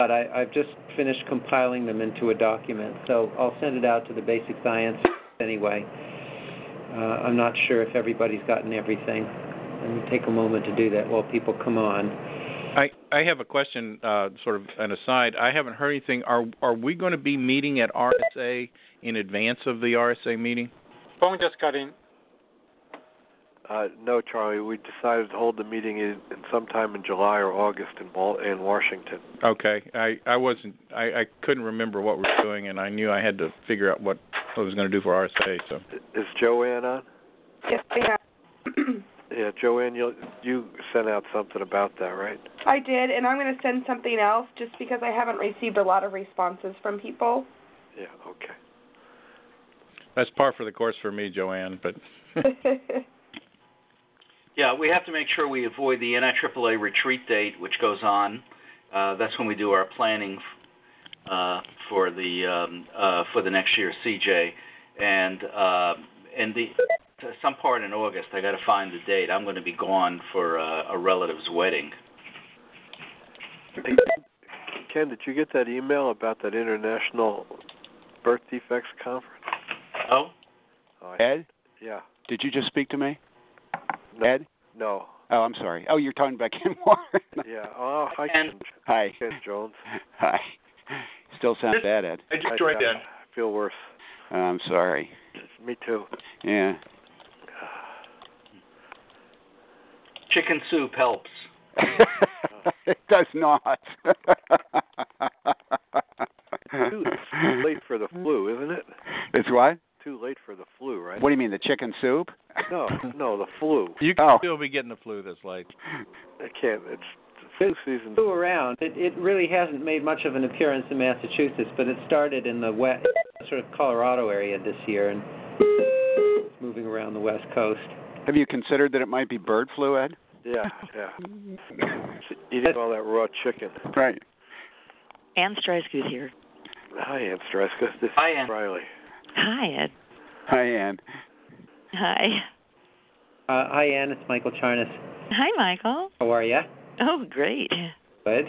but I've just finished compiling them into a document, so I'll send it out to the basic science anyway. I'm not sure if everybody's gotten everything. Let me take a moment to do that while people come on. I have a question, sort of an aside. I haven't heard anything. Are we going to be meeting at RSA in advance of the RSA meeting? Phone just got in. No, Charlie. We decided to hold the meeting in sometime in July or August in Washington. Okay. I couldn't remember what we were doing, and I knew I had to figure out what I was going to do for RSA. So. Is Joanne on? Yes, I am. Yeah, Joanne, you sent out something about that, right? I did, and I'm going to send something else just because I haven't received a lot of responses from people. Yeah, okay. That's par for the course for me, Joanne, but... Yeah, we have to make sure we avoid the NIAAA retreat date, which goes on. That's when we do our planning for the next year's CJ, and some part in August. I got to find the date. I'm going to be gone for a relative's wedding. Hey, Ken, did you get that email about that International Birth Defects Conference? Oh? Ed? Yeah. Did you just speak to me? No. Ed? No. Oh, I'm sorry. Oh, you're talking about Ken Warren. Yeah. Oh, hi, Ken. Hi. Ken Jones. Hi. Still sound bad, Ed. I just joined in. I feel worse. I'm sorry. Me too. Yeah. Chicken soup helps. It does not. Too late for the flu, isn't it? It's what? Too late for the flu, right? What do you mean, the chicken soup? No, the flu. You can still be getting the flu this late. I can't. It's flu season. Flew around. It really hasn't made much of an appearance in Massachusetts, but it started in the west, sort of Colorado area this year, and it's moving around the West Coast. Have you considered that it might be bird flu, Ed? Yeah. Eating all that raw chicken. Right. Ann Streisguth here. Hi, Ann Streisguth. This Hi, is Ann. Riley. Hi, Ed. Hi, Ann. Hi. Hi, Ann. It's Michael Charnas. Hi, Michael. How are you? Oh, great. Good.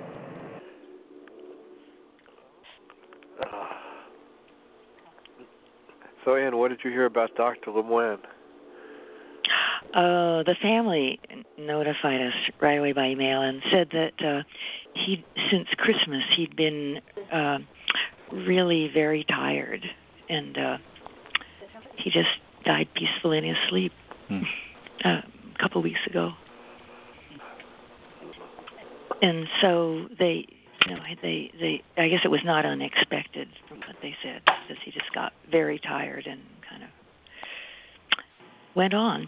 So, Ann, what did you hear about Dr. Lemoine? The family notified us right away by email and said that since Christmas, he'd been really very tired, and he just died peacefully in his sleep a couple weeks ago. And so I guess it was not unexpected from what they said, because he just got very tired and kind of went on.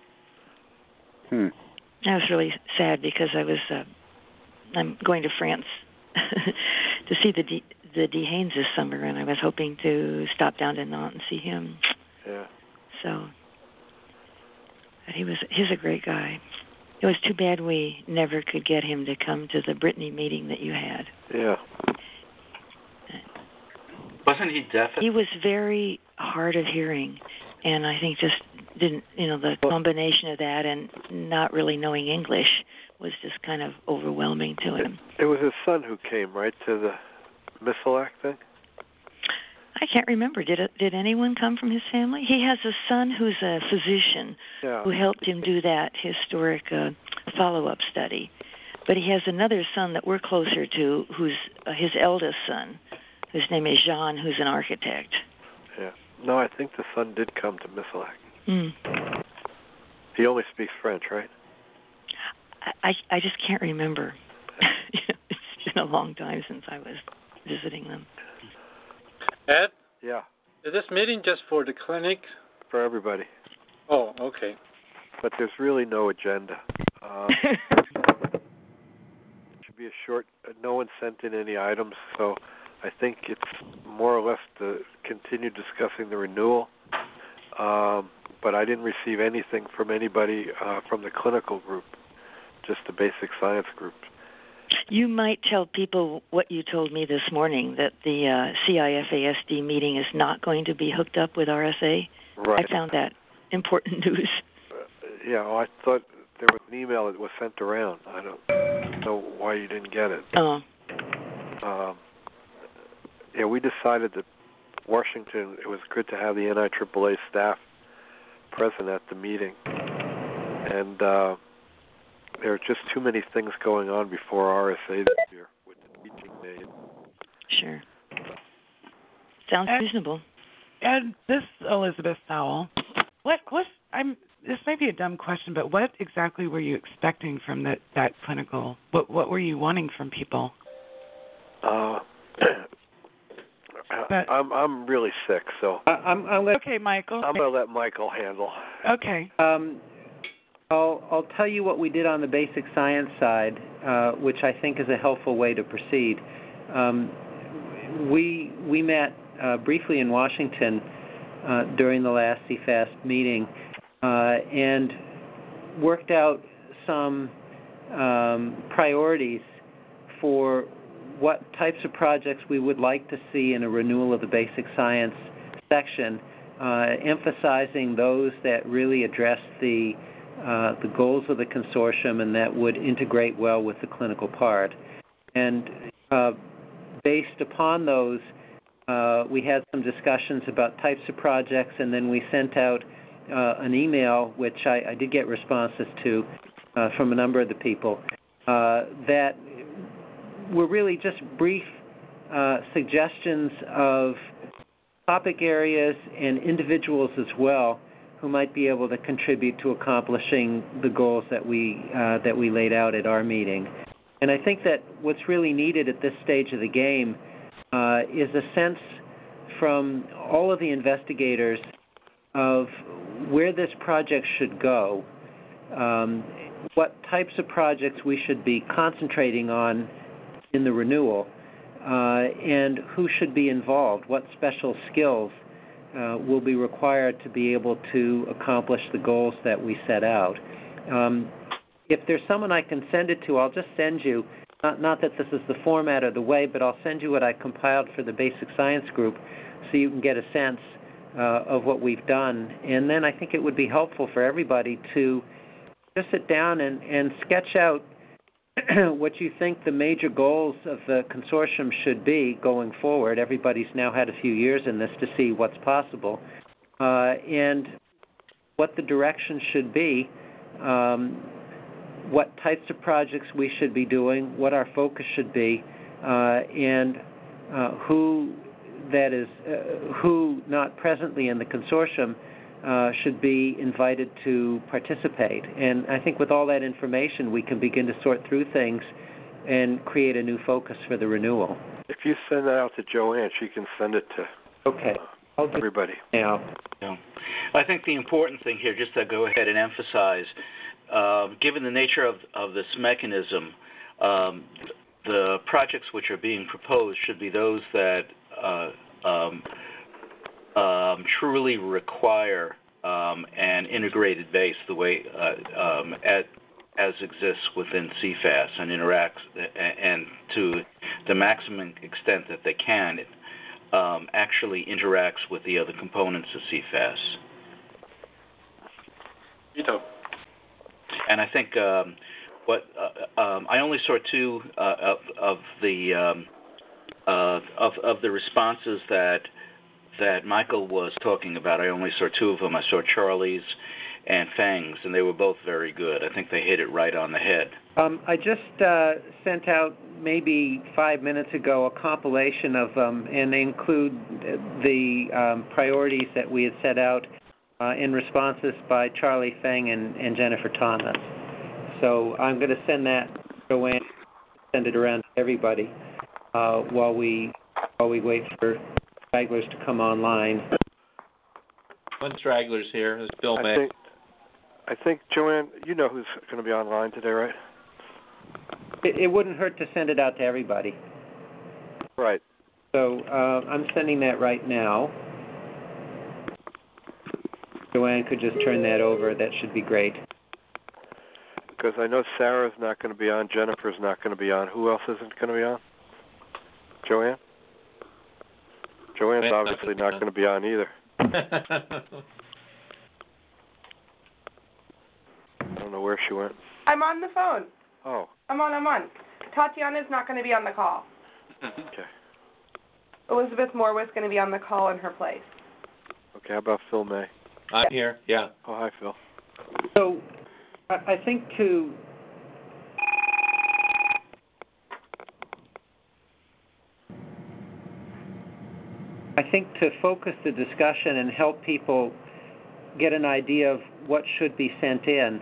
I was really sad because I'm going to France to see the D. Haynes this summer, and I was hoping to stop down to Nantes and see him. Yeah. So, but he's a great guy. It was too bad we never could get him to come to the Brittany meeting that you had. Yeah. Wasn't he deaf? He was very hard of hearing, and I think just didn't, the combination of that and not really knowing English was just kind of overwhelming to him. It was his son who came, right, to the Miscelac thing? I can't remember. Did anyone come from his family? He has a son who's a physician who helped him do that historic follow-up study. But he has another son that we're closer to, who's his eldest son, whose name is Jean, who's an architect. Yeah. No, I think the son did come to Miscelac. Mm. He only speaks French, right? I just can't remember. It's been a long time since I was visiting them. Ed? Yeah. Is this meeting just for the clinic? For everybody. Oh, okay. But there's really no agenda. It should be a short, no one sent in any items, so I think it's more or less to continue discussing the renewal. But I didn't receive anything from anybody from the clinical group, just the basic science group. You might tell people what you told me this morning, that the CIFASD meeting is not going to be hooked up with RSA. Right. I found that important news. Well, I thought there was an email that was sent around. I don't know why you didn't get it. Oh. we decided that Washington, it was good to have the NIAAA staff present at the meeting. And there are just too many things going on before RSA this year with the teaching aid. Sure. Sounds reasonable. And this Elizabeth Sowell, this may be a dumb question, but what exactly were you expecting from that clinical? What were you wanting from people? I'm really sick, so I'm gonna, okay, Michael. I'm gonna let Michael handle. Okay. I'll tell you what we did on the basic science side, which I think is a helpful way to proceed. We met briefly in Washington during the last CFAST meeting and worked out some priorities for what types of projects we would like to see in a renewal of the basic science section, emphasizing those that really address the goals of the consortium and that would integrate well with the clinical part. And based upon those, we had some discussions about types of projects, and then we sent out an email, which I did get responses to from a number of the people, that were really just brief suggestions of topic areas and individuals as well who might be able to contribute to accomplishing the goals that we laid out at our meeting. And I think that what's really needed at this stage of the game is a sense from all of the investigators of where this project should go, what types of projects we should be concentrating on in the renewal, and who should be involved, what special skills will be required to be able to accomplish the goals that we set out. If there's someone I can send it to, I'll just send you, not that this is the format or the way, but I'll send you what I compiled for the basic science group so you can get a sense of what we've done. And then I think it would be helpful for everybody to just sit down and sketch out what you think the major goals of the consortium should be going forward. Everybody's now had a few years in this to see what's possible, and what the direction should be, what types of projects we should be doing, what our focus should be, and who not presently in the consortium should be invited to participate. And I think with all that information, we can begin to sort through things and create a new focus for the renewal. If you send that out to Joanne, she can send it to everybody. Now. Yeah. I think the important thing here, just to go ahead and emphasize, given the nature of this mechanism, the projects which are being proposed should be those that truly require an integrated base the way as exists within CFAS and interacts, and to the maximum extent that they can, actually interacts with the other components of CFAS. And I think I only saw two of the responses that Michael was talking about. I only saw two of them. I saw Charlie's and Fang's, and they were both very good. I think they hit it right on the head. I just sent out maybe 5 minutes ago a compilation of them, and they include the priorities that we had set out in responses by Charlie Fang and Jennifer Thomas. So I'm going to send that to Joanne, send it around to everybody while we wait for stragglers to come online. One straggler's here is Bill May. I think, Joanne, you know who's going to be online today, right? It wouldn't hurt to send it out to everybody. Right. So I'm sending that right now. Joanne could just turn that over. That should be great. Because I know Sarah's not going to be on, Jennifer's not going to be on. Who else isn't going to be on? Joanne? Joanne's obviously not going to be on either. I don't know where she went. I'm on the phone. Oh. I'm on. Tatiana's not going to be on the call. Okay. Elizabeth Moore was going to be on the call in her place. Okay, how about Phil May? I'm here, yeah. Oh, hi, Phil. So I think to focus the discussion and help people get an idea of what should be sent in,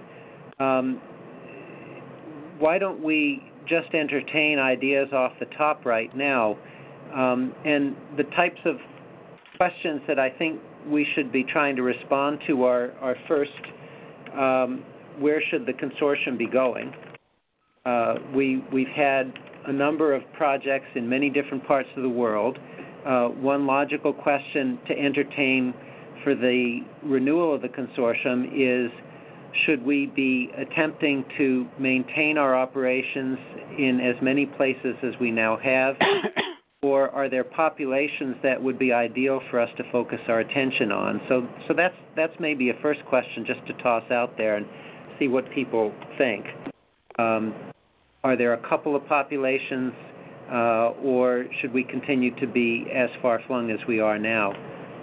why don't we just entertain ideas off the top right now? And the types of questions that I think we should be trying to respond to are first, where should the consortium be going? We've had a number of projects in many different parts of the world. One logical question to entertain for the renewal of the consortium is, should we be attempting to maintain our operations in as many places as we now have, or are there populations that would be ideal for us to focus our attention on? So that's maybe a first question just to toss out there and see what people think. Are there a couple of populations, or should we continue to be as far-flung as we are now?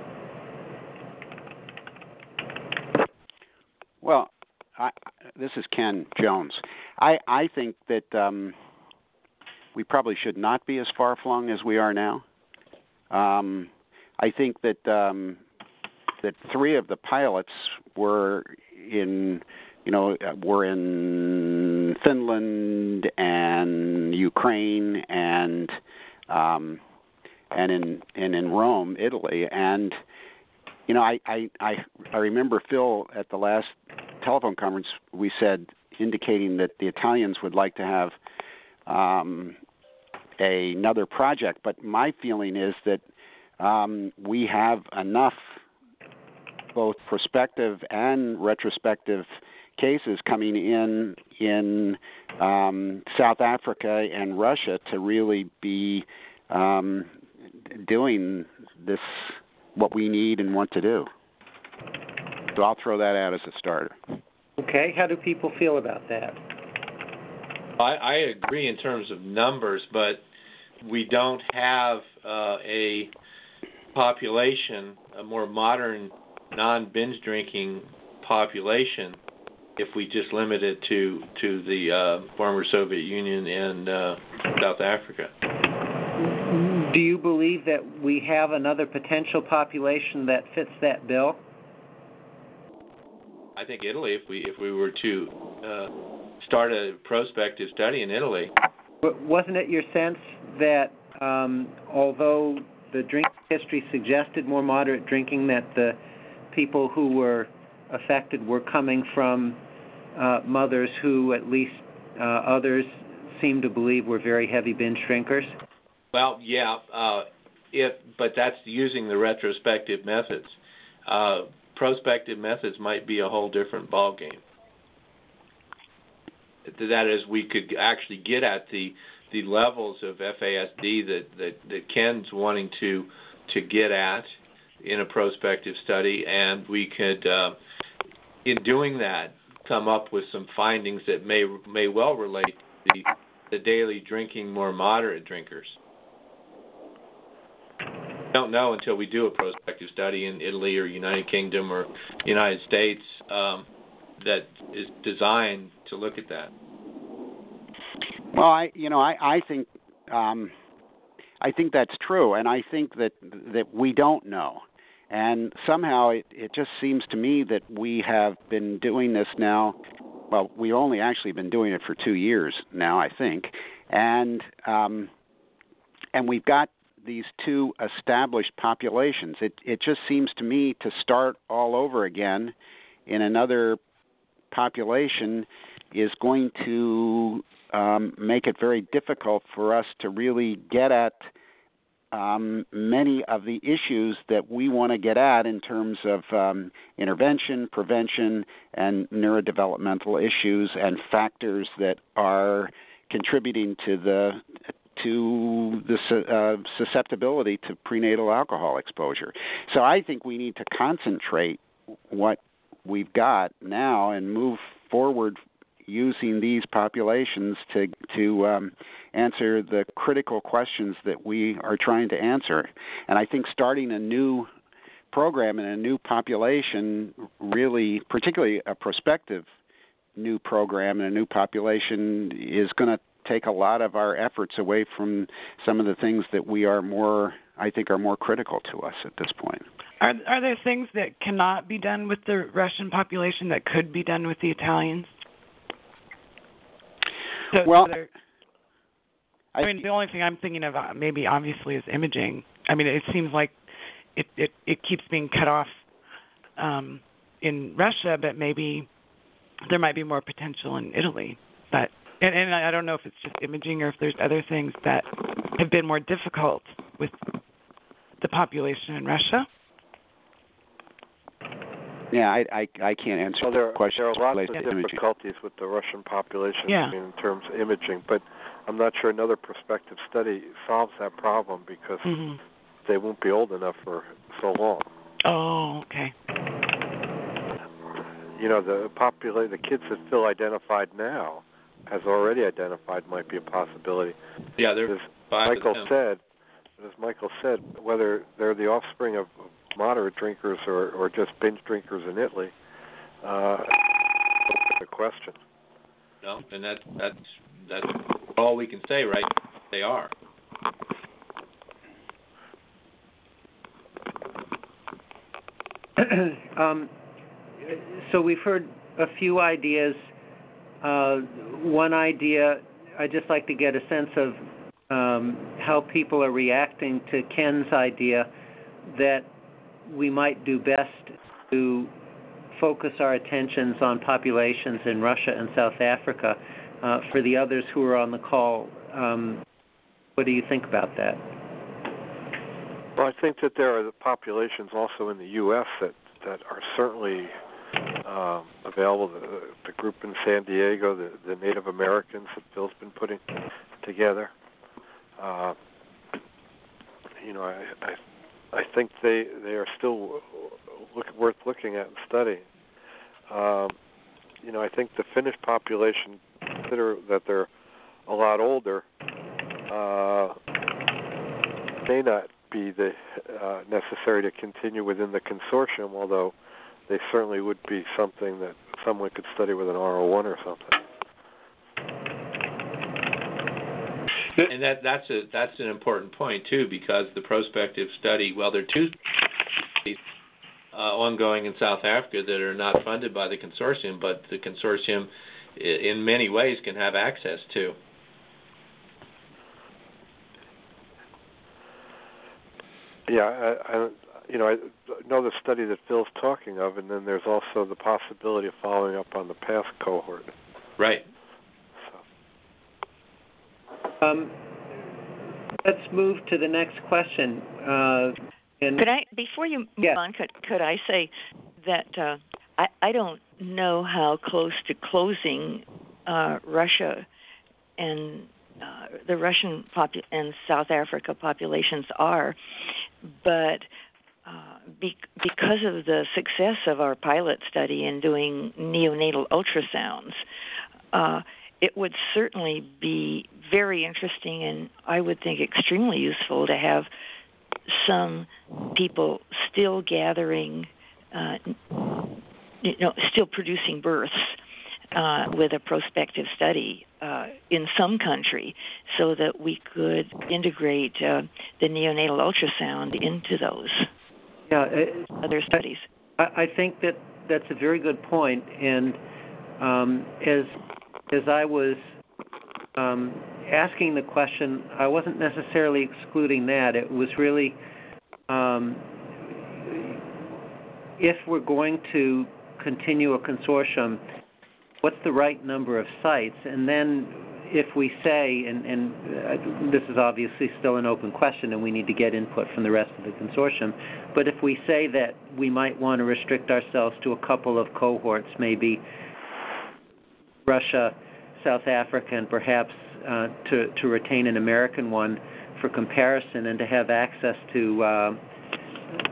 Well, this is Ken Jones. I think that we probably should not be as far-flung as we are now. I think that that 3 of the pilots were in Finland and Ukraine and in Rome, Italy, and I remember Phil at the last telephone conference we said, indicating that the Italians would like to have another project, but my feeling is that we have enough both prospective and retrospective cases coming in South Africa and Russia to really be doing this, what we need and want to do. So I'll throw that out as a starter. Okay, how do people feel about that? I agree in terms of numbers, but we don't have a population, a more modern, non-binge drinking population, if we just limit it to the former Soviet Union and South Africa. Do you believe that we have another potential population that fits that bill? I think Italy, if we were to start a prospective study in Italy. But wasn't it your sense that although the drink history suggested more moderate drinking, that the people who were affected were coming from mothers who, at least others seem to believe, were very heavy binge drinkers? Well, yeah, but that's using the retrospective methods. Prospective methods might be a whole different ballgame. That is, we could actually get at the levels of FASD that Ken's wanting to get at in a prospective study, and we could, in doing that, come up with some findings that may well relate to the daily drinking, more moderate drinkers. Don't know until we do a prospective study in Italy or United Kingdom or United States that is designed to look at that. Well, I think that's true, and I think that we don't know, and somehow it just seems to me that we have been doing this now. Well, we've only actually been doing it for 2 years now, I think, and we've got these 2 established populations. It just seems to me to start all over again in another population is going to make it very difficult for us to really get at many of the issues that we want to get at in terms of intervention, prevention, and neurodevelopmental issues and factors that are contributing to the susceptibility to prenatal alcohol exposure. So I think we need to concentrate what we've got now and move forward using these populations to answer the critical questions that we are trying to answer. And I think starting a new program in a new population, really, particularly a prospective new program in a new population, is going to take a lot of our efforts away from some of the things that I think are more critical to us at this point. Are there things that cannot be done with the Russian population that could be done with the Italians? The only thing I'm thinking of maybe obviously is imaging. I mean, it seems like it keeps being cut off in Russia, but maybe there might be more potential in Italy. But and I don't know if it's just imaging or if there's other things that have been more difficult with the population in Russia. Yeah, I can't answer the question. There are lots of difficulties with the Russian population in terms of imaging, but I'm not sure another prospective study solves that problem because they won't be old enough for so long. Oh, okay. You know, the kids that Phil identified now has already identified might be a possibility. Yeah, there's as Michael said, whether they're the offspring of moderate drinkers or just binge drinkers in Italy, the question. No, and that's all we can say, right? They are. So we've heard a few ideas. One idea, I'd just like to get a sense of how people are reacting to Ken's idea that we might do best to focus our attentions on populations in Russia and South Africa. For the others who are on the call, what do you think about that? Well, I think that there are the populations also in the U.S. that are certainly available. The group in San Diego, the Native Americans that Phil's been putting together. You know, I think they are still worth looking at and studying. You know, I think the Finnish population, consider that they're a lot older, may not be necessary to continue within the consortium, although they certainly would be something that someone could study with an R01 or something. And that's an important point too, because the prospective study, well, there are two studies ongoing in South Africa that are not funded by the consortium, but the consortium in many ways can have access to. Yeah, I know the study that Phil's talking of, and then there's also the possibility of following up on the past cohort. Right. Let's move to the next question. Could I, before you move on, could I say that I don't know how close to closing Russia and the Russian and South Africa populations are, but because of the success of our pilot study in doing neonatal ultrasounds, it would certainly be very interesting and I would think extremely useful to have some people still gathering, still producing births with a prospective study in some country so that we could integrate the neonatal ultrasound into those other studies. I think that's a very good point, and as I was asking the question, I wasn't necessarily excluding that. It was really if we're going to continue a consortium, what's the right number of sites? And then if we say, and this is obviously still an open question and we need to get input from the rest of the consortium, but if we say that we might want to restrict ourselves to a couple of cohorts, maybe Russia, South Africa, and perhaps to retain an American one for comparison and to have access to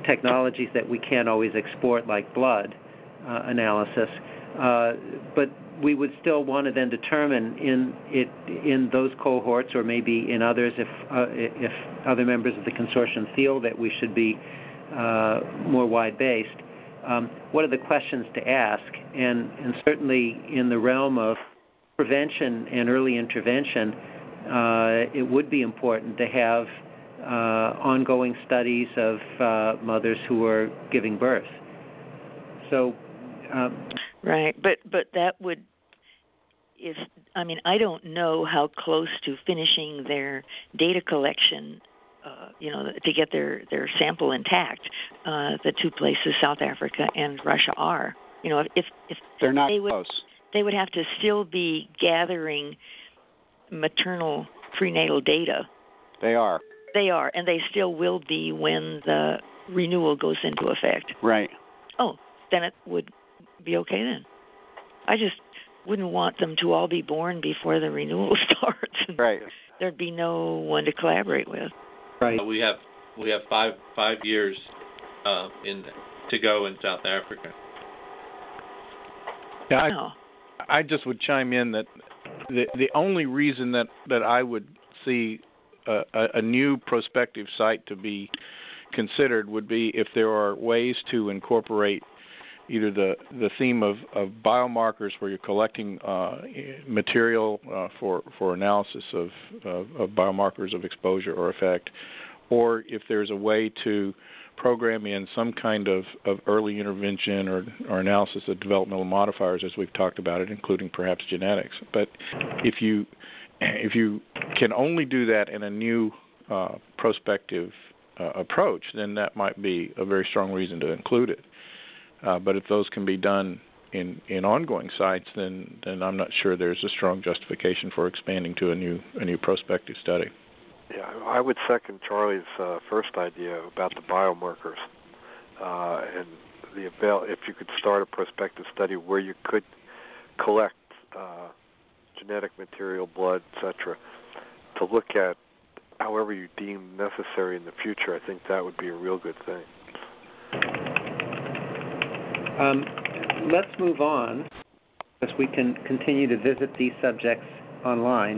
technologies that we can't always export, like blood analysis. But we would still want to then determine in those cohorts, or maybe in others, if other members of the consortium feel that we should be more wide-based, what are the questions to ask? And certainly in the realm of prevention and early intervention, it would be important to have ongoing studies of mothers who are giving birth. So, right, but that would, I don't know how close to finishing their data collection, to get their sample intact. The two places, South Africa and Russia, are. If they're not close, they would have to still be gathering maternal prenatal data. They are, and they still will be when the renewal goes into effect. Right. Oh, then it would be okay then. I just wouldn't want them to all be born before the renewal starts. Right. There'd be no one to collaborate with. Right. We have 5 years to go in South Africa. Yeah, I just would chime in that the only reason that I would see a new prospective site to be considered would be if there are ways to incorporate either the theme of biomarkers, where you're collecting material for analysis of biomarkers of exposure or effect, or if there's a way to program in some kind of early intervention or analysis of developmental modifiers, as we've talked about it, including perhaps genetics. But if you can only do that in a new prospective approach, then that might be a very strong reason to include it. But if those can be done in ongoing sites, then I'm not sure there's a strong justification for expanding to a new prospective study. Yeah, I would second Charlie's first idea about the biomarkers, and if you could start a prospective study where you could collect genetic material, blood, etc., to look at however you deem necessary in the future. I think that would be a real good thing. Let's move on, because we can continue to visit these subjects online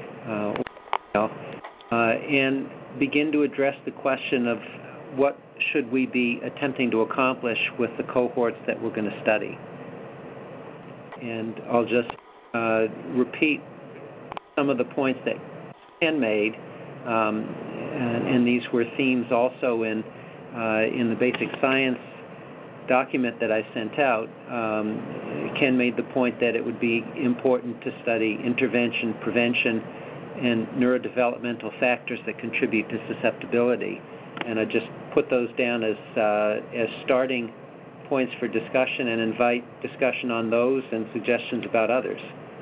and begin to address the question of what should we be attempting to accomplish with the cohorts that we're going to study. And I'll just repeat some of the points that Ken made, and these were themes also in the basic science document that I sent out. Ken made the point that it would be important to study intervention, prevention, and neurodevelopmental factors that contribute to susceptibility. And I just put those down as starting points for discussion, and invite discussion on those and suggestions about others.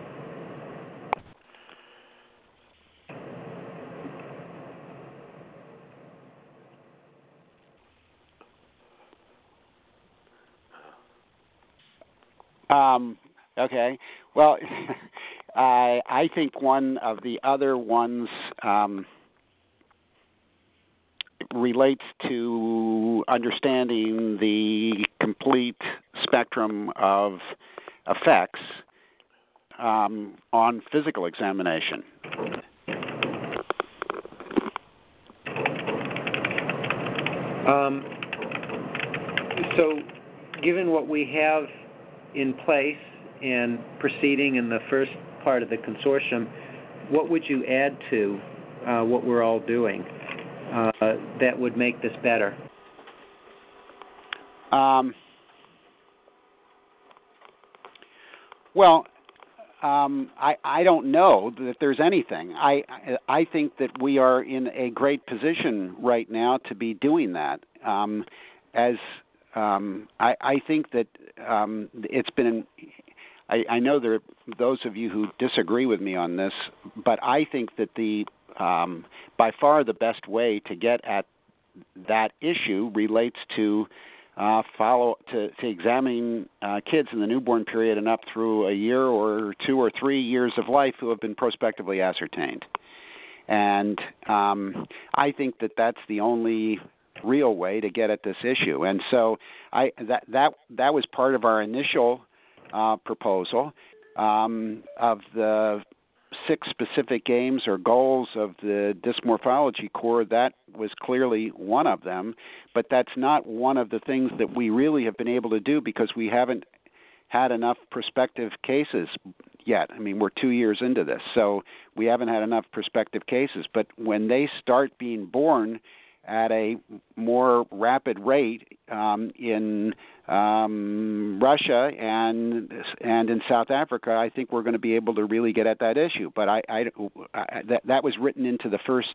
Okay. Well, I think one of the other ones relates to understanding the complete spectrum of effects on physical examination. So, given what we have in place and proceeding in the first part of the consortium, what would you add to what we're all doing that would make this better? Well, I don't know that there's anything. I think that we are in a great position right now to be doing that. I think that it's been. I know there are those of you who disagree with me on this, but I think that by far the best way to get at that issue relates to examining kids in the newborn period and up through a year or 2 or 3 years of life who have been prospectively ascertained. And I think that that's the only real way to get at this issue. And so that was part of our initial proposal. of the 6 specific aims or goals of the dysmorphology core, that was clearly one of them, but that's not one of the things that we really have been able to do because we haven't had enough prospective cases yet. I mean, we're 2 years into this, so we haven't had enough prospective cases. But when they start being born at a more rapid rate in Russia and in South Africa, I think we're going to be able to really get at that issue. But that was written into the first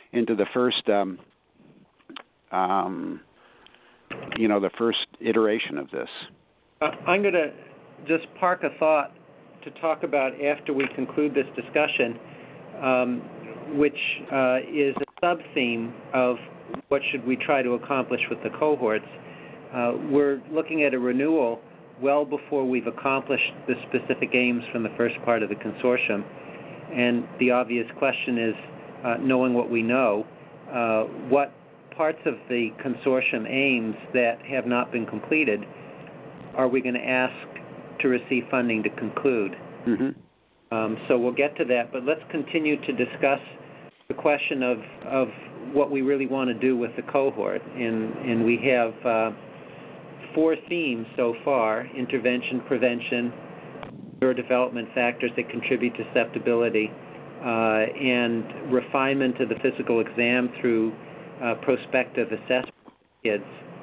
the first iteration of this. I'm going to just park a thought to talk about after we conclude this discussion, which is a sub-theme of what should we try to accomplish with the cohorts. We're looking at a renewal well before we've accomplished the specific aims from the first part of the consortium. And the obvious question is, knowing what we know, what parts of the consortium aims that have not been completed are we going to ask to receive funding to conclude? Mm-hmm. So we'll get to that, but let's continue to discuss the question of what we really want to do with the cohort. And we have 4 themes so far: intervention, prevention, neurodevelopment factors that contribute to susceptibility, and refinement of the physical exam through prospective assessment of kids.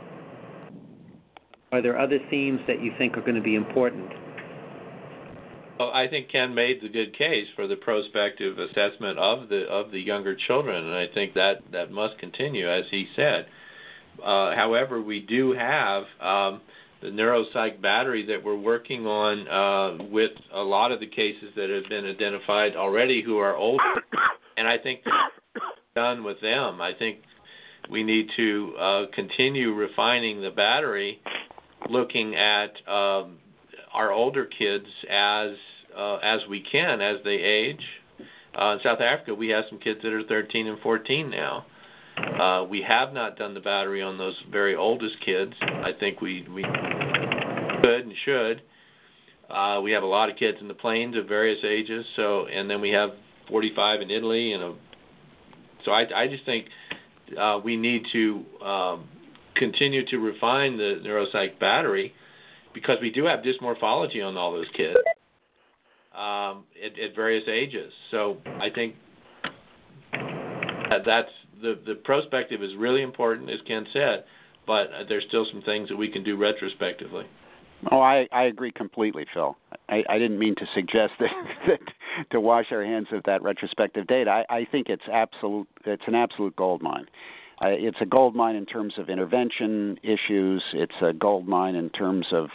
Are there other themes that you think are going to be important? Well, I think Ken made the good case for the prospective assessment of the younger children, and I think that must continue, as he said. However, we do have the neuropsych battery that we're working on with a lot of the cases that have been identified already who are older, and I think done with them. I think we need to continue refining the battery, looking at our older kids as we can as they age. In South Africa, we have some kids that are 13 and 14 now. We have not done the battery on those very oldest kids. I think we could and should. We have a lot of kids in the plains of various ages. So, and then we have 45 in Italy, so I just think we need to continue to refine the neuropsych battery, because we do have dysmorphology on all those kids at various ages. So I think that's the prospective is really important, as Ken said, but there's still some things that we can do retrospectively. Oh, I agree completely, Phil. I didn't mean to suggest that to wash our hands of that retrospective data. I think it's an absolute gold mine. It's a gold mine in terms of intervention issues. It's a gold mine in terms of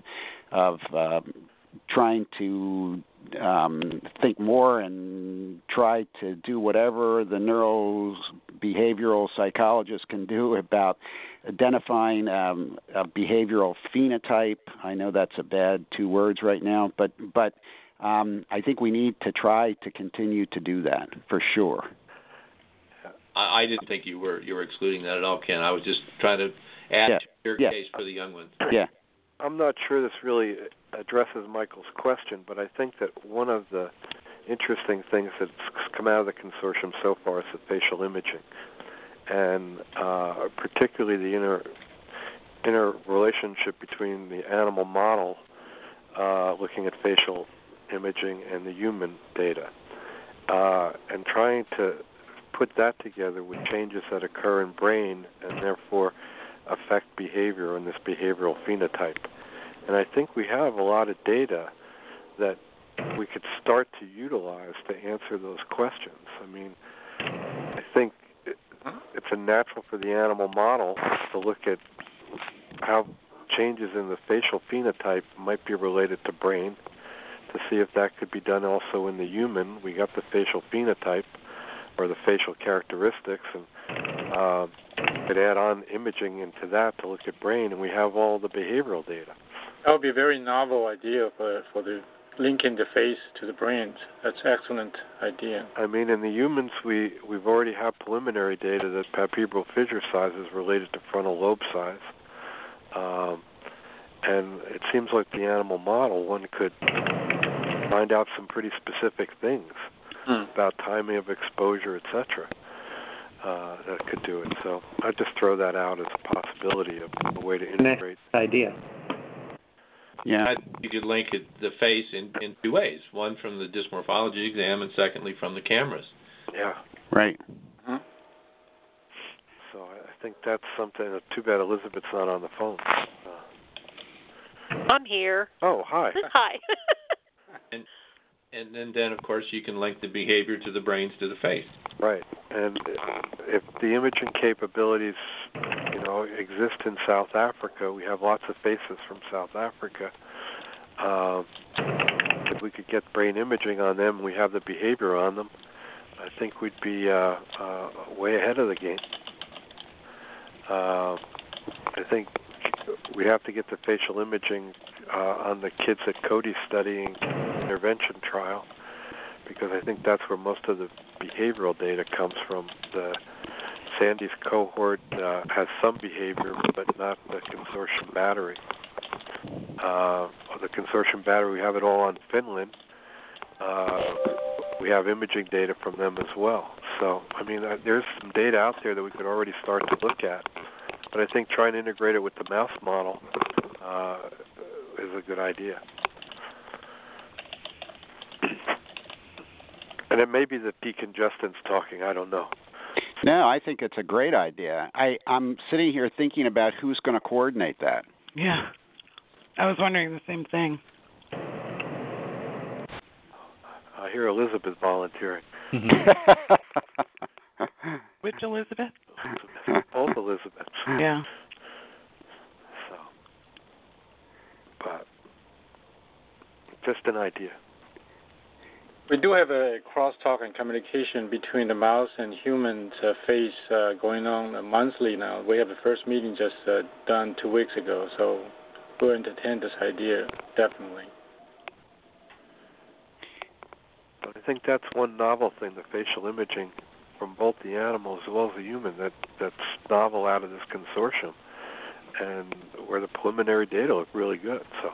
trying to think more and try to do whatever the neurobehavioral psychologists can do about identifying a behavioral phenotype. I know that's a bad 2 words right now, but I think we need to try to continue to do that for sure. I didn't think you were excluding that at all, Ken. I was just trying to add to your case for the young ones. Yeah. I'm not sure this really addresses Michael's question, but I think that one of the interesting things that's come out of the consortium so far is the facial imaging, and particularly the inner relationship between the animal model, looking at facial imaging, and the human data, and trying to put that together with changes that occur in brain and therefore affect behavior in this behavioral phenotype. And I think we have a lot of data that we could start to utilize to answer those questions. I mean, I think it's a natural for the animal model to look at how changes in the facial phenotype might be related to brain, to see if that could be done also in the human. We got the facial phenotype, or the facial characteristics, and could add on imaging into that to look at brain, and we have all the behavioral data. That would be a very novel idea for the linking the face to the brain. That's an excellent idea. I mean, in the humans, we've already have preliminary data that palpebral fissure size is related to frontal lobe size, and it seems like the animal model, one could find out some pretty specific things about timing of exposure, etc. That could do it. So I just throw that out as a possibility of a way to integrate. Next idea. Yeah, you could link the face in two ways. One from the dysmorphology exam, and secondly from the cameras. Yeah. Right. So I think that's something. Too bad Elizabeth's not on the phone. I'm here. Oh, hi. Hi. And then, of course, you can link the behavior to the brains to the face. Right. And if the imaging capabilities, exist in South Africa, we have lots of faces from South Africa. If we could get brain imaging on them, we have the behavior on them, I think we'd be way ahead of the game. I think we have to get the facial imaging on the kids that Cody's studying intervention trial, because I think that's where most of the behavioral data comes from. The Sandy's cohort has some behavior, but not the consortium battery. The consortium battery, we have it all on Finland. We have imaging data from them as well. So, I mean, there's some data out there that we could already start to look at. But I think trying to integrate it with the mouse model is a good idea. And it may be the decongestants talking, I don't know. No, I think it's a great idea. I'm sitting here thinking about who's going to coordinate that. Yeah. I was wondering the same thing. I hear Elizabeth volunteering. Which Elizabeth? Both Elizabeths. Yeah. So, but just an idea. We do have a crosstalk and communication between the mouse and human face going on monthly now. We have the first meeting just done 2 weeks ago, so we're going to entertain this idea, definitely. But I think that's one novel thing, the facial imaging from both the animal as well as the human, that's novel out of this consortium, and where the preliminary data look really good. So.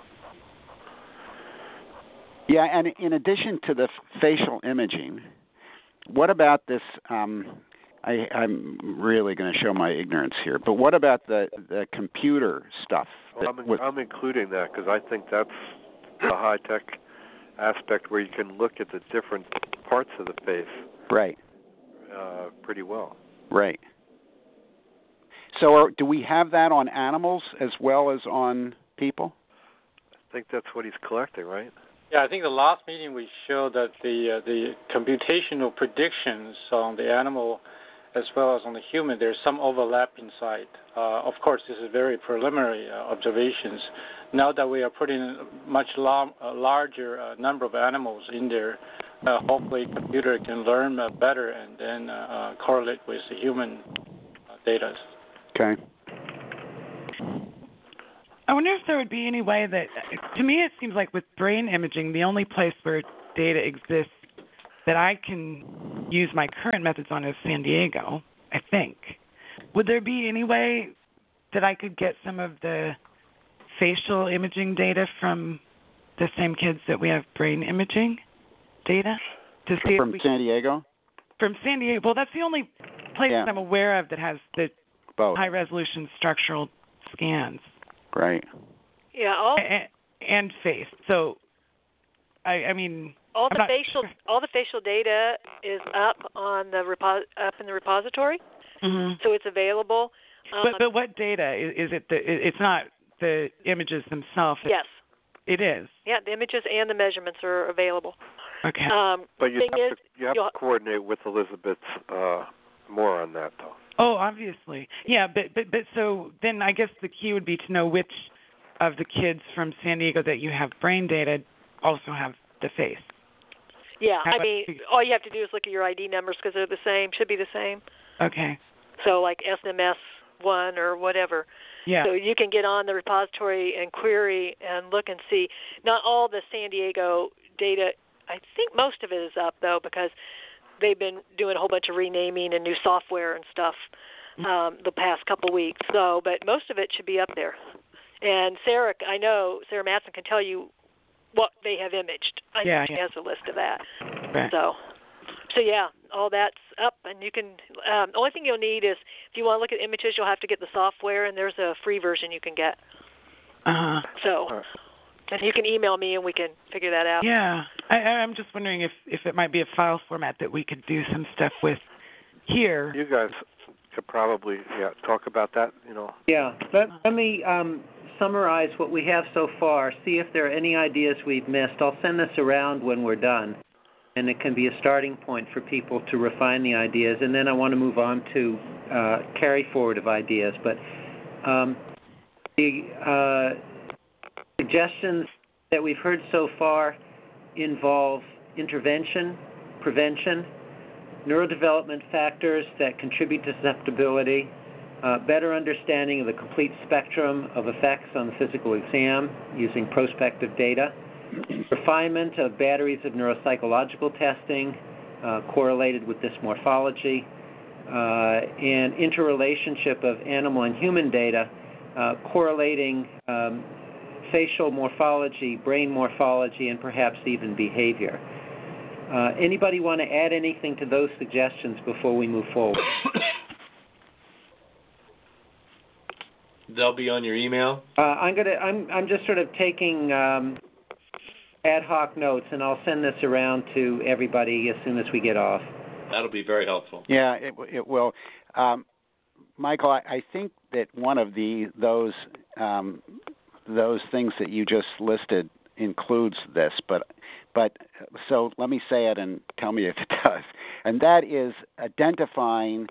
Yeah, and in addition to the facial imaging, what about this? I'm really going to show my ignorance here, but what about the computer stuff? Well, I'm including that because I think that's the high-tech aspect where you can look at the different parts of the face. Right. Pretty well. Right. So do we have that on animals as well as on people? I think that's what he's collecting, right? Yeah, I think the last meeting we showed that the computational predictions on the animal as well as on the human, there's some overlap inside. Of course, this is very preliminary observations. Now that we are putting a much larger number of animals in there, hopefully computer can learn better and then correlate with the human data. Okay. I wonder if there would be any way that, to me it seems like with brain imaging, the only place where data exists that I can use my current methods on is San Diego, I think. Would there be any way that I could get some of the facial imaging data from the same kids that we have brain imaging data? To see from San Diego? From San Diego. Well, that's the only place I'm aware of that has the high-resolution structural scans. Right. Yeah. And face. So, I mean, all the facial data is up on the in the repository, so it's available. But what data is it? It's not the images themselves. Yes. It is. Yeah, the images and the measurements are available. Okay. But you have to coordinate with Elizabeth more on that, though. Oh, obviously. Yeah, but so then I guess the key would be to know which of the kids from San Diego that you have brain data also have the face. Yeah, I mean, all you have to do is look at your ID numbers because they're the same, should be the same. Okay. So like SMS1 or whatever. Yeah. So you can get on the repository and query and look and see. Not all the San Diego data, I think most of it is up, though, because they've been doing a whole bunch of renaming and new software and stuff the past couple weeks. So, but most of it should be up there. And Sarah, I know Sarah Matson can tell you what they have imaged. I Yeah, think she has a list of that. Right. So yeah, all that's up, and you can. The only thing you'll need is if you want to look at images, you'll have to get the software, and there's a free version you can get. So, and you can email me, and we can figure that out. Yeah, I'm just wondering if it might be a file format that we could do some stuff with here. You guys could probably talk about that. Yeah. Let me summarize what we have so far. See if there are any ideas we've missed. I'll send this around when we're done, and it can be a starting point for people to refine the ideas. And then I want to move on to carry forward of ideas. But the suggestions that we've heard so far involve intervention, prevention, neurodevelopment factors that contribute to susceptibility, better understanding of the complete spectrum of effects on the physical exam using prospective data, refinement of batteries of neuropsychological testing correlated with this morphology, and interrelationship of animal and human data correlating facial morphology, brain morphology, and perhaps even behavior. Anybody want to add anything to those suggestions before we move forward? They'll be on your email? I'm just sort of taking ad hoc notes, and I'll send this around to everybody as soon as we get off. That'll be very helpful. Yeah, it will. Michael, I think that one of those things that you just listed includes this, but so let me say it and tell me if it does. And that is identifying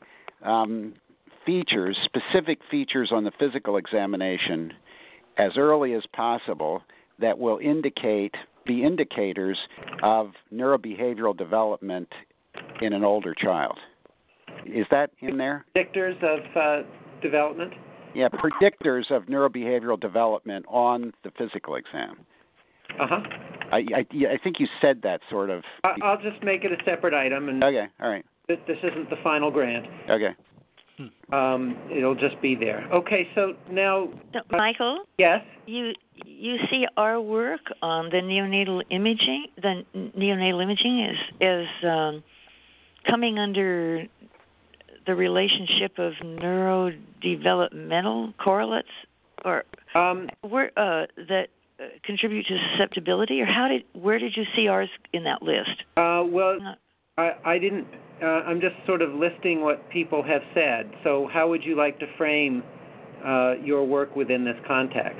specific features on the physical examination as early as possible that will be indicators of neurobehavioral development in an older child. Is that in there? Predictors of development? Yeah, predictors of neurobehavioral development on the physical exam. Uh-huh. I think you said that sort of. I'll just make it a separate item. And okay, all right. This isn't the final grant. Okay. It'll just be there. Okay, so now... Michael? Yes? You see our work on the neonatal imaging, is coming under the relationship of neurodevelopmental correlates, or that contribute to susceptibility, or where did you see ours in that list? Well, I didn't. I'm just sort of listing what people have said. So how would you like to frame your work within this context?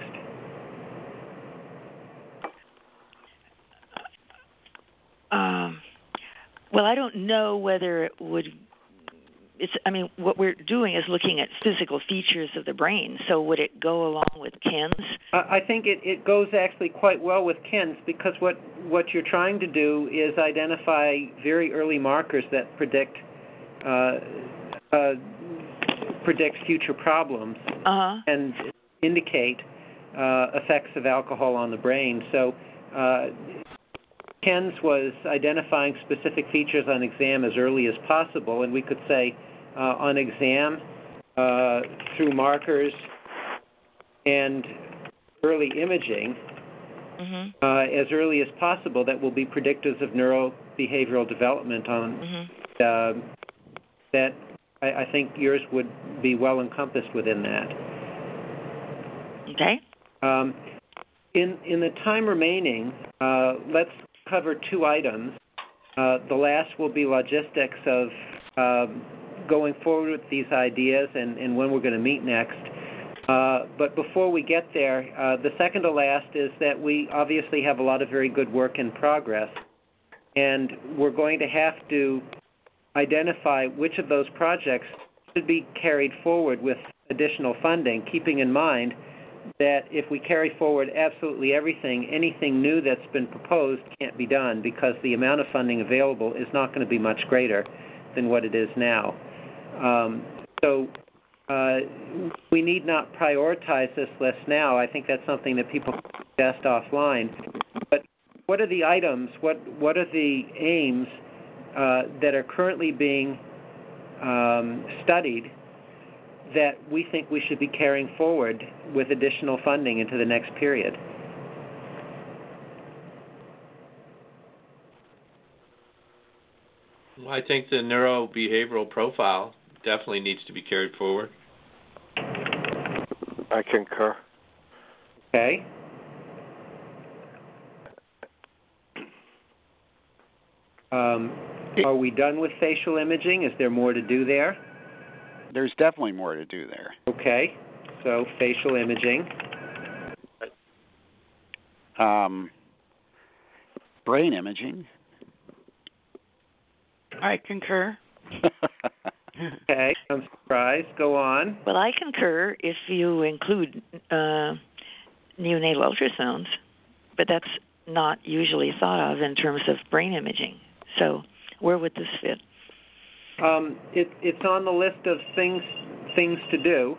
Well, I don't know whether it would. What we're doing is looking at physical features of the brain. So would it go along with Ken's? I think it goes actually quite well with Ken's, because what you're trying to do is identify very early markers that predict future problems and indicate effects of alcohol on the brain. So Ken's was identifying specific features on exam as early as possible, and we could say on exam through markers and early imaging as early as possible that will be predictors of neurobehavioral development on that. I think yours would be well encompassed within that. Okay. In the time remaining, let's cover two items. The last will be logistics of going forward with these ideas and when we're going to meet next. But before we get there, the second to last is that we obviously have a lot of very good work in progress, and we're going to have to identify which of those projects should be carried forward with additional funding, keeping in mind that if we carry forward absolutely everything, anything new that's been proposed can't be done, because the amount of funding available is not going to be much greater than what it is now. So we need not prioritize this list now. I think that's something that people can suggest offline. But what are the items, what are the aims that are currently being studied that we think we should be carrying forward with additional funding into the next period? I think the neurobehavioral profile definitely needs to be carried forward. I concur. Okay. Are we done with facial imaging? Is there more to do there? There's definitely more to do there. Okay. So facial imaging. Brain imaging. I concur. Okay, I'm surprised. Go on. Well, I concur if you include neonatal ultrasounds, but that's not usually thought of in terms of brain imaging. So where would this fit? It's on the list of things to do.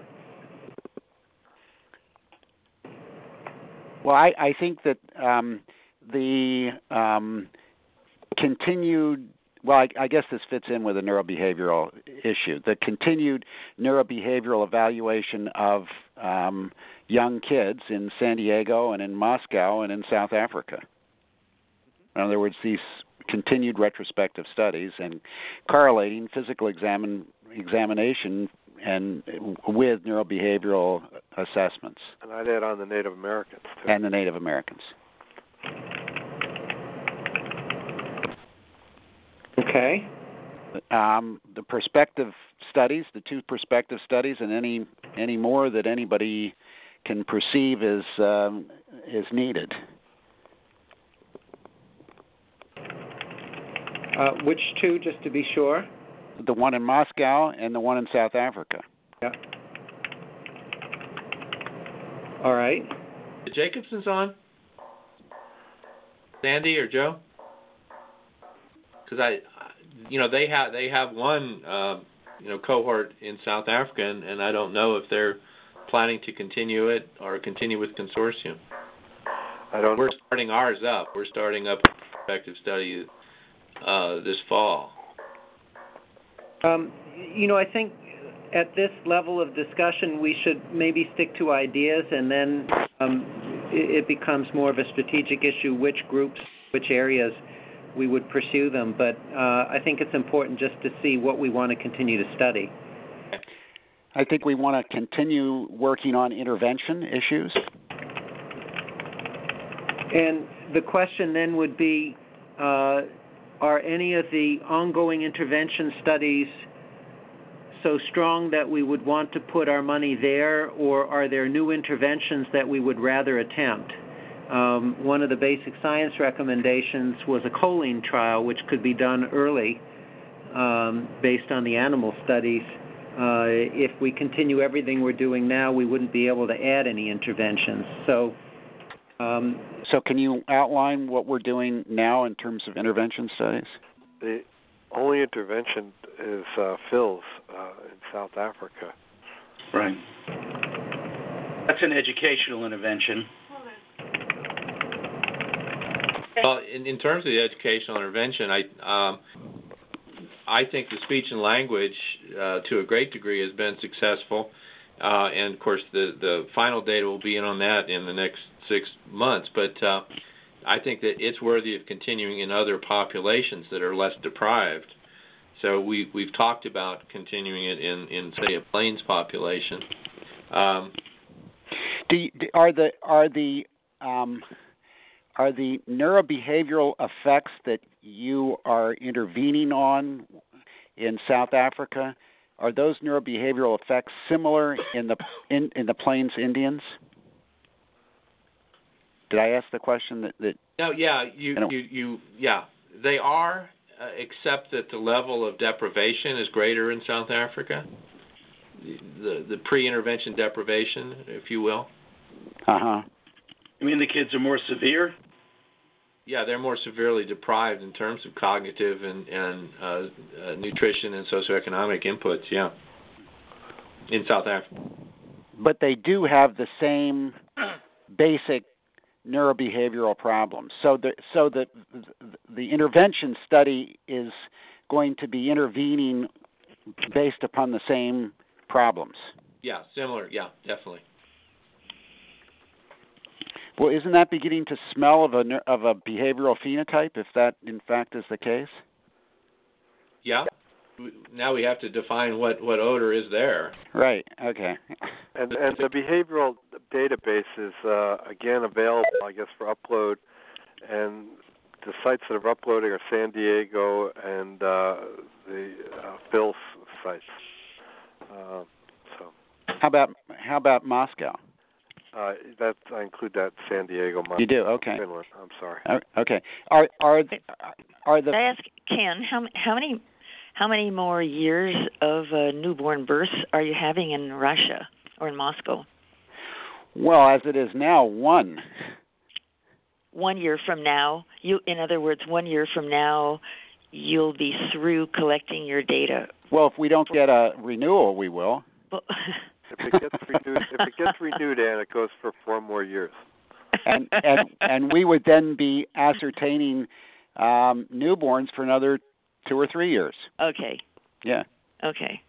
Well, I think that the continued, well, I guess this fits in with a neurobehavioral issue, the continued neurobehavioral evaluation of young kids in San Diego and in Moscow and in South Africa. In other words, these continued retrospective studies and correlating physical examination and with neurobehavioral assessments. And I'd add on the Native Americans, too. And the Native Americans. Okay. The prospective studies, the two prospective studies, and any more that anybody can perceive is needed. Which two, just to be sure? The one in Moscow and the one in South Africa. Yeah. All right. The Jacobson's on? Sandy or Joe? Because they have one cohort in South Africa, and I don't know if they're planning to continue it or continue with consortium. We're starting ours up. We're starting up a prospective study this fall. I think at this level of discussion, we should maybe stick to ideas, and then it becomes more of a strategic issue, which groups, which areas we would pursue them. But I think it's important just to see what we want to continue to study. I think we want to continue working on intervention issues. And the question then would be, are any of the ongoing intervention studies so strong that we would want to put our money there, or are there new interventions that we would rather attempt? One of the basic science recommendations was a choline trial, which could be done early based on the animal studies. If we continue everything we're doing now, we wouldn't be able to add any interventions. So can you outline what we're doing now in terms of intervention studies? The only intervention is Phil's in South Africa. Right. That's an educational intervention. Well, in terms of the educational intervention, I think the speech and language, to a great degree, has been successful, and of course the final data will be in on that in the next 6 months. But I think that it's worthy of continuing in other populations that are less deprived. So we've talked about continuing it in say a Plains population. Are the neurobehavioral effects that you are intervening on in South Africa, are those neurobehavioral effects similar in the Plains Indians? Did I ask the question that? No, yeah, yeah, they are, except that the level of deprivation is greater in South Africa. The pre-intervention deprivation, if you will. Uh-huh. You mean the kids are more severe? Yeah, they're more severely deprived in terms of cognitive and nutrition and socioeconomic inputs, yeah, in South Africa. But they do have the same basic neurobehavioral problems. So the intervention study is going to be intervening based upon the same problems. Yeah, similar, yeah, definitely. Well, isn't that beginning to smell of a behavioral phenotype, if that in fact is the case? Yeah. Now we have to define what odor is there. Right. Okay. And the behavioral database is again available, I guess, for upload. And the sites that are uploading are San Diego and the Phil's sites. So. How about Moscow? I include that San Diego. Moscow, you do? Okay. Finland. I'm sorry. Okay. Are the? I ask Ken, how many more years of newborn births are you having in Russia or in Moscow? Well, as it is now, 1. 1 year from now, in other words, 1 year from now, you'll be through collecting your data. Well, if we don't get a renewal, we will. Well, if it gets renewed, and it goes for 4 more years. And we would then be ascertaining newborns for another 2 or 3 years. Okay. Yeah. Okay.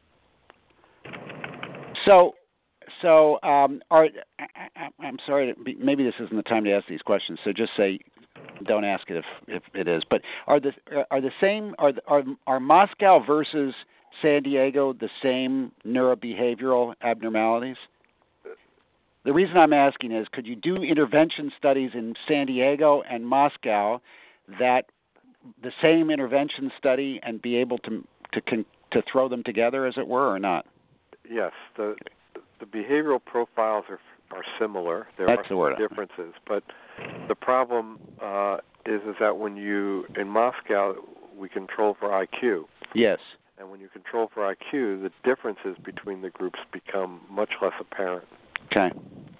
So I'm sorry. Maybe this isn't the time to ask these questions. So just say, don't ask it if it is. But are Moscow versus San Diego the same neurobehavioral abnormalities? The reason I'm asking is, could you do intervention studies in San Diego and Moscow that the same intervention study and be able to throw them together, as it were, or not? Yes, the behavioral profiles are similar. There That's are the word. differences, but the problem is that when in Moscow we control for IQ. Yes. And when you control for IQ, the differences between the groups become much less apparent. Okay.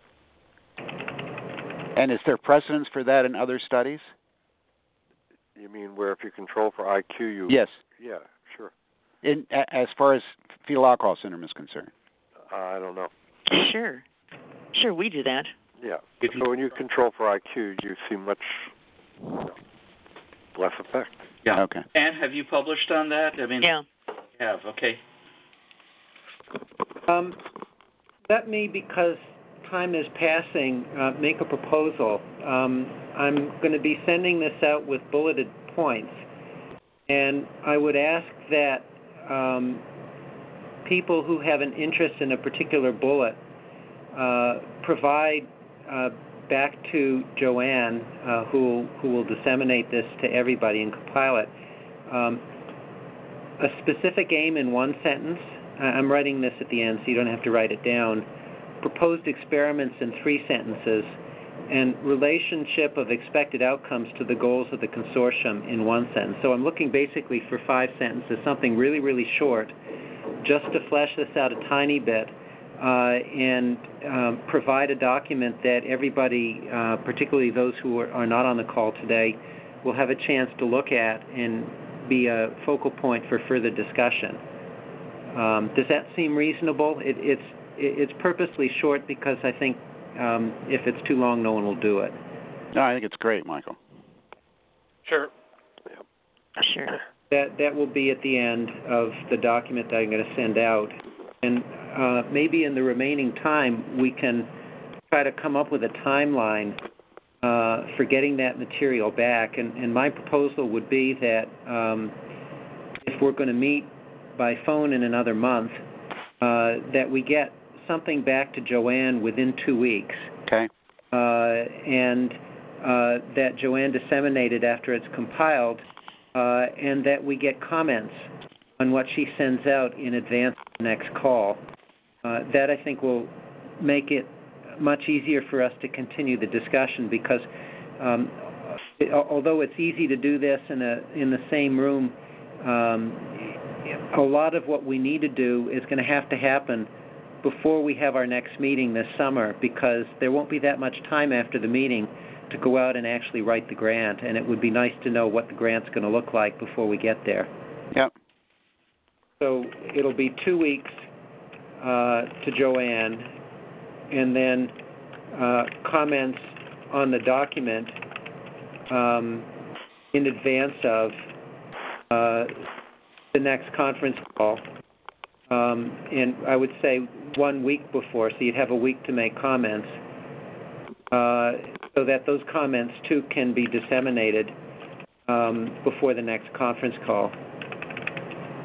And is there precedence for that in other studies? You mean where if you control for IQ, you... Yes. Yeah, sure. As far as fetal alcohol syndrome is concerned? I don't know. Sure, we do that. Yeah. So when you control for IQ, you see much less effect. Yeah. Okay. And have you published on that? I mean, yeah. You have. Okay. Let me, because time is passing, make a proposal. I'm going to be sending this out with bulleted points, and I would ask that people who have an interest in a particular bullet provide back to Joanne, who will disseminate this to everybody and compile it, a specific aim in 1 sentence. I'm writing this at the end, so you don't have to write it down. Proposed experiments in 3 sentences, and relationship of expected outcomes to the goals of the consortium in 1 sentence. So I'm looking basically for 5 sentences, something really, really short, just to flesh this out a tiny bit, and provide a document that everybody, particularly those who are not on the call today, will have a chance to look at and be a focal point for further discussion. Does that seem reasonable? It's purposely short because I think if it's too long, no one will do it. No, I think it's great, Michael. Sure. Sure. That will be at the end of the document that I'm going to send out. And maybe in the remaining time, we can try to come up with a timeline for getting that material back. And my proposal would be that if we're going to meet by phone in another month, that we get something back to Joanne within 2 weeks. Okay. And that Joanne disseminated after it's compiled, and that we get comments on what she sends out in advance of the next call. That, I think, will make it much easier for us to continue the discussion because although it's easy to do this in the same room, a lot of what we need to do is going to happen before we have our next meeting this summer because there won't be that much time after the meeting to go out and actually write the grant, and it would be nice to know what the grant's going to look like before we get there. Yep. So it'll be 2 weeks to Joanne, and then comments on the document in advance of the next conference call. And I would say 1 week before, so you'd have a week to make comments, so that those comments, too, can be disseminated before the next conference call.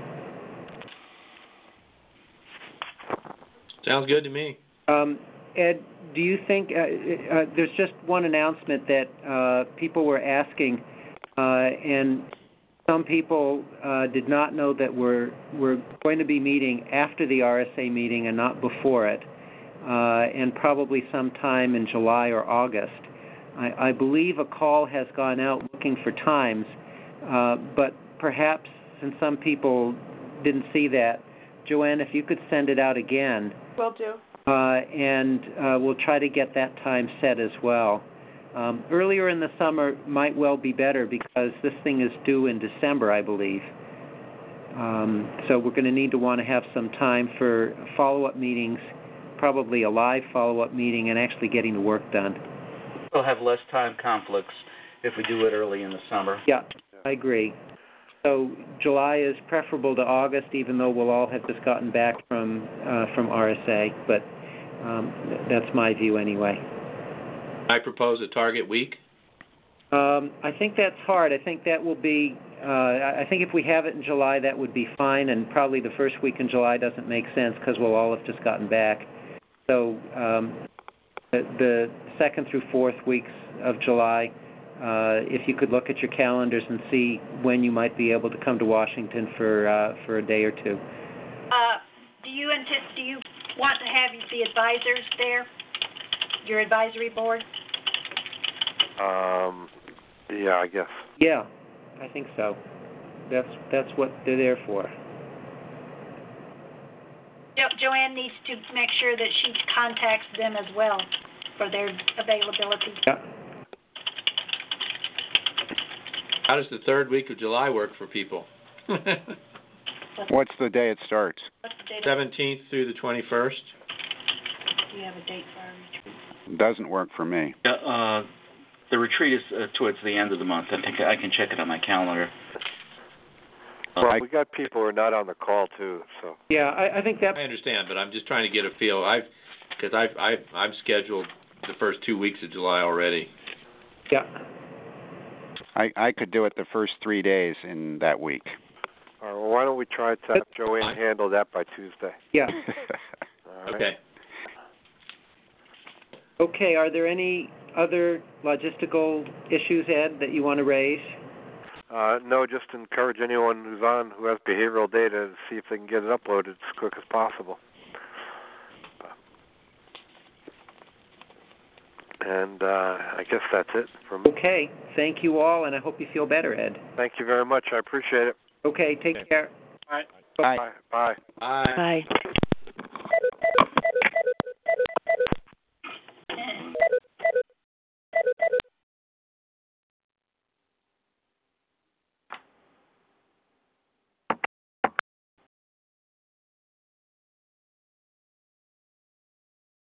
Sounds good to me. Ed, do you think there's just one announcement that people were asking, and some people did not know that we're going to be meeting after the RSA meeting and not before it, and probably sometime in July or August. I believe a call has gone out looking for times, but perhaps since some people didn't see that, Joanne, if you could send it out again. Will do. And we'll try to get that time set as well. Earlier in the summer might well be better because this thing is due in December, I believe. So we're going to want to have some time for follow-up meetings, probably a live follow-up meeting, and actually getting the work done. We'll have less time conflicts if we do it early in the summer. Yeah, I agree. So July is preferable to August, even though we'll all have just gotten back from RSA, but that's my view anyway. I propose a target week. I think that's hard. I think that will be, I think if we have it in July, that would be fine, and probably the first week in July doesn't make sense because we'll all have just gotten back. So the second through fourth weeks of July, if you could look at your calendars and see when you might be able to come to Washington for a day or two. Do you want to have the advisors there, your advisory board? Yeah, I guess. Yeah, I think so. That's what they're there for. Joanne needs to make sure that she contacts them as well for their availability. Yeah. How does the third week of July work for people? What's the day it starts? 17th through the 21st. Do you have a date for our retreat? Doesn't work for me. The retreat is towards the end of the month. I think I can check it on my calendar. Well, we got people who are not on the call too, so. Yeah, I think that. I understand, but I'm just trying to get a feel. I'm scheduled the first 2 weeks of July already. Yeah. I could do it the first 3 days in that week. All right, well, why don't we try to have Joanne handle that by Tuesday? Yeah. Right. Okay. Okay, are there any other logistical issues, Ed, that you want to raise? No, just encourage anyone who's on who has behavioral data to see if they can get it uploaded as quick as possible. And I guess that's it from me. Okay, thank you all, and I hope you feel better, Ed. Thank you very much. I appreciate it. Okay, take care. All right. Bye. Bye. Bye. Bye.